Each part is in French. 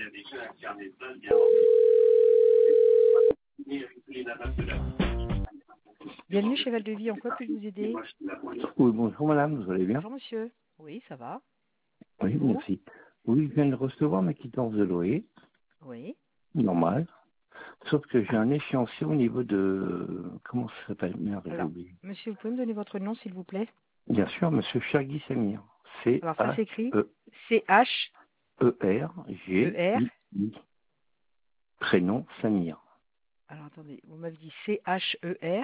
Bienvenue chez Val de Vie, en quoi puis-je vous aider? Oui, bonjour madame, vous allez bien? Bonjour monsieur. Oui, ça va. Oui, Vous? merci. Oui, je viens de recevoir ma quittance de loyer, Oui. normal. Sauf que j'ai un échéancier au niveau de... Comment ça s'appelle? Merde, j'ai Alors, oublié. monsieur, vous pouvez me donner votre nom, s'il vous plaît? Bien sûr, monsieur Chergui Samir. Alors, ça s'écrit C-H-E-E-R-G-I. C-H-E-R. Prénom Samir. Alors, attendez, vous m'avez dit C-H-E-R.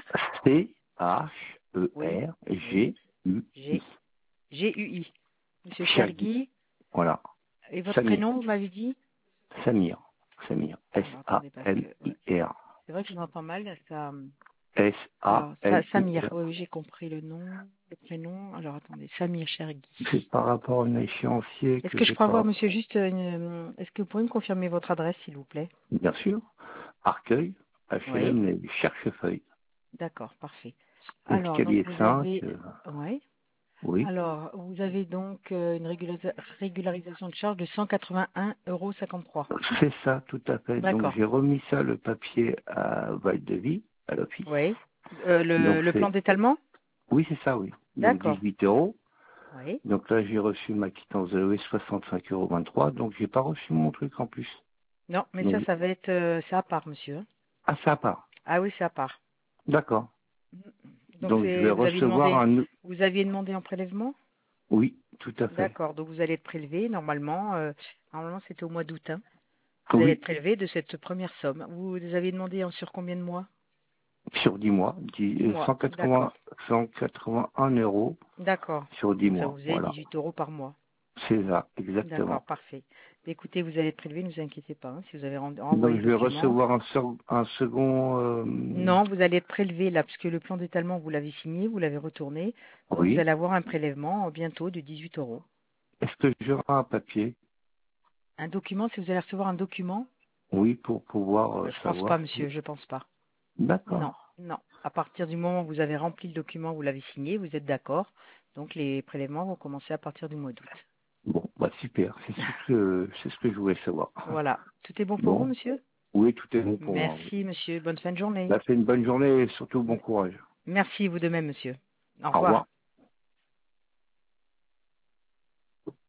Oui. Oui. C-H-E-R-G-U-I. G-U-I. Monsieur Chergui. Chergui. Voilà. Et votre Samir. prénom, vous m'avez dit? Samir. Samir. Alors, attendez, parce que ouais, S-A-M-I-R. c'est vrai que je vous entends mal. Ça... Alors, Samir. S-A-M-I-R. Oui, oui, j'ai compris le nom, le prénom. Alors, attendez, Samir Chergui. C'est par rapport à un échéancier Est-ce que que je j'ai peux avoir, pas. monsieur, juste est-ce que vous pourriez me confirmer votre adresse, s'il vous plaît? Bien sûr. Arcueil, Oui. HLM, les Cherchefeuille. D'accord, parfait. Alors, donc Escalier vous 5. avez, ouais. Oui. Alors, vous avez donc une régularisation de charge de 181,53 €. C'est ça, tout à fait. Donc D'accord. j'ai remis ça, le papier, à Val-de-Vie, à l'office. Oui. Donc Le plan c'est. d'étalement? Oui, c'est ça, oui. Donc D'accord. 18 euros. Oui. Donc là, j'ai reçu ma quittance de loyer 65,23 €. Donc j'ai pas reçu mon truc en plus. Non, mais Donc, ça va être, c'est à part, monsieur. ah, ça part. Ah oui, c'est à part. D'accord. Donc Donc je vais recevoir un. vous aviez demandé en prélèvement? Oui, tout à fait. D'accord. Donc vous allez être prélevé normalement. Normalement, c'était au mois d'août, hein. Vous allez être Oui, prélevé de cette première somme. Vous avez demandé sur combien de mois? sur 10 mois, 10 mois. D'accord. 181 euros D'accord. sur 10 Donc ça mois. vous fait Voilà. 18 € par mois. C'est ça, D'accord, exactement. parfait. Mais écoutez, vous allez être prélevé, ne vous inquiétez pas, hein, si vous avez Donc envoyé je le vais document. recevoir un second. Non, vous allez être prélevé là, puisque le plan d'étalement, vous l'avez signé, vous l'avez retourné. Donc vous Oui. allez avoir un prélèvement bientôt de 18 €. Est-ce que j'aurai un papier? Un document, si vous allez recevoir un document, Oui, pour pouvoir je pense pas, savoir monsieur, si. je pense pas. Non, D'accord. non. À partir du moment où vous avez rempli le document, vous l'avez signé, vous êtes d'accord. Donc les prélèvements vont commencer à partir du mois d'août. Bon, bah super. C'est ce que je voulais savoir. Voilà. Tout est bon pour vous, Bon. monsieur? Oui, tout est bon pour moi. Oui. Merci, monsieur. Bonne fin de journée. Bah, fait une bonne journée et surtout bon courage. Merci, vous de même, monsieur. Au Au revoir. revoir.